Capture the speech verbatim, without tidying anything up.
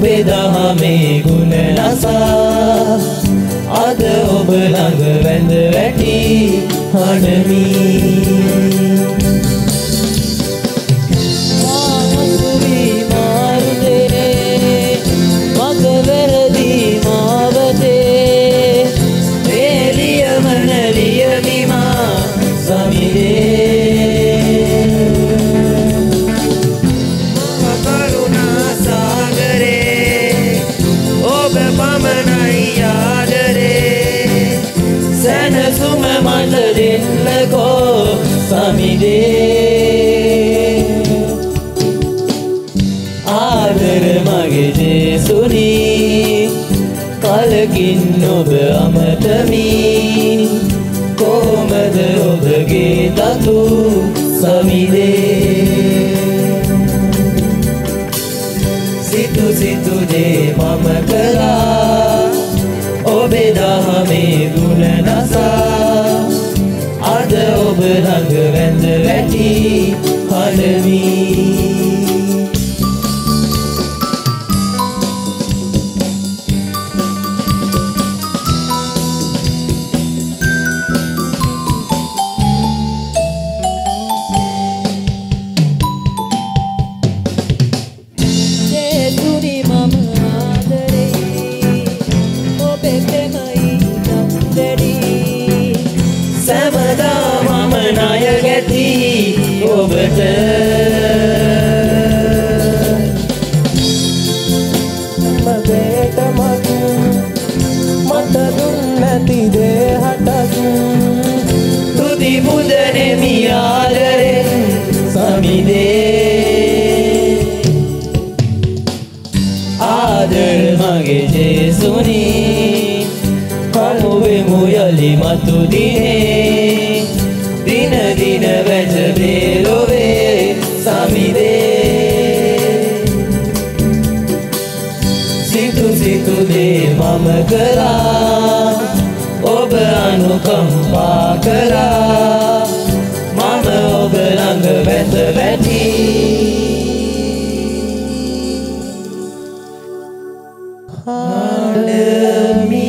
ඔබේ දහමේ ගුණ නසා අද ඔබ ළඟ වැඳ වැටි හඬමි මාසුවි මාරුදේ මග වැරදි මාවතේ එළියමන ලියමිමා සමිරේ සැනසුම මට දෙන්නකෝ සමිදේ ආදර මගේ ජේසුනි කලකින් ඔබ අමතමි කොහොමද ඔබගේ තතු සමිදේ සිතු සිතු දේ මම කළා ඔබේ දහමේ ගුණ නසා අද ඔබ ළඟ වැඳ වැටි හඬමි සැමදා මම ණය ගැති ඔබට මගේට මත් මට දුන් නැති දේ හටත් තුති පුදනෙමි ආදරෙන් සමිදේ ආදර මගේ ජේසුනි කනුවෙමු යලි මතු දිනේ දින දින වැජබේ ලොවේ සමිදේ සිතු සිතු දේ මම කළා ඔබ අනුකම්පා කළා මම ඔබ ළඟ වැඳ වැටි හඬමි